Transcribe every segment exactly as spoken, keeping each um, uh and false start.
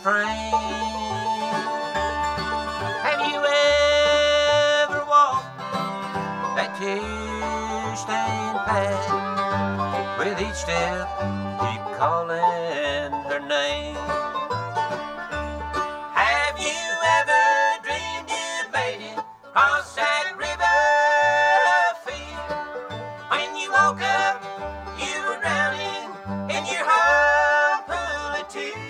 train. Have you ever walked that tear-stained path? With each step, keep calling her name. Have you ever dreamed you made it across that river of fear? When you woke up, you were drowning in your heart full of tears.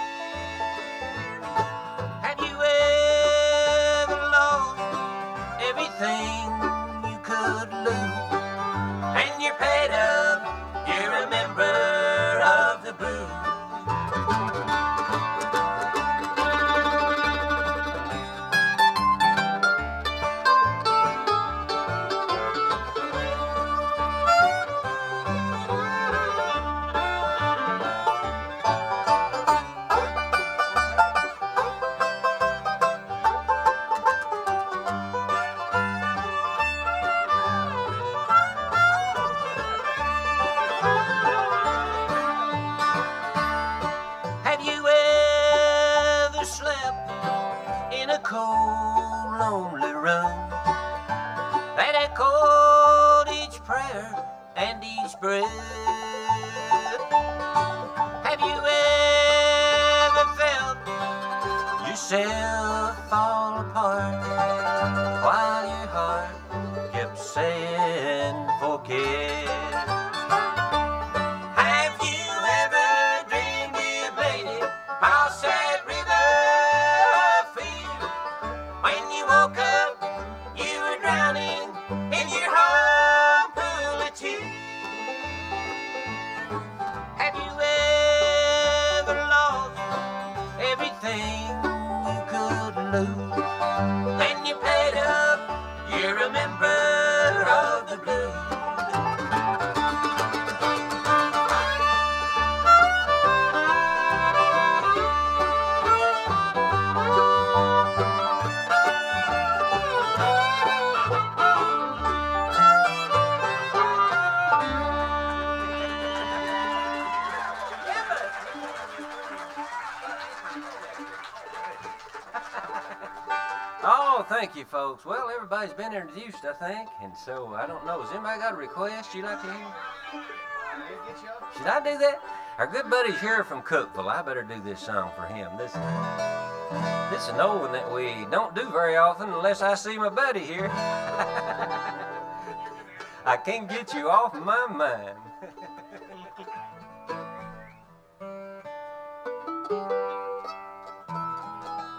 Have you ever lost everything you could lose, and you're paid up, you're a member of the blues? Have you ever slept in a cold, lonely room that echoed each prayer and each breath? Have you ever felt yourself fall apart while your heart kept saying forget? Have you ever dreamed you made it across that river of fear? When you woke up, you were drowning in your heart full of tears. Have you ever lost everything you could lose, and you paid up, you're a member of the blues? Oh, thank you, folks. Well, everybody's been introduced, I think, and so I don't know. Has anybody got a request you'd like to hear? Should I do that? Our good buddy Sheriff from Cookeville. I better do this song for him. This, this is an old one that we don't do very often unless I see my buddy here. I can't get you off my mind.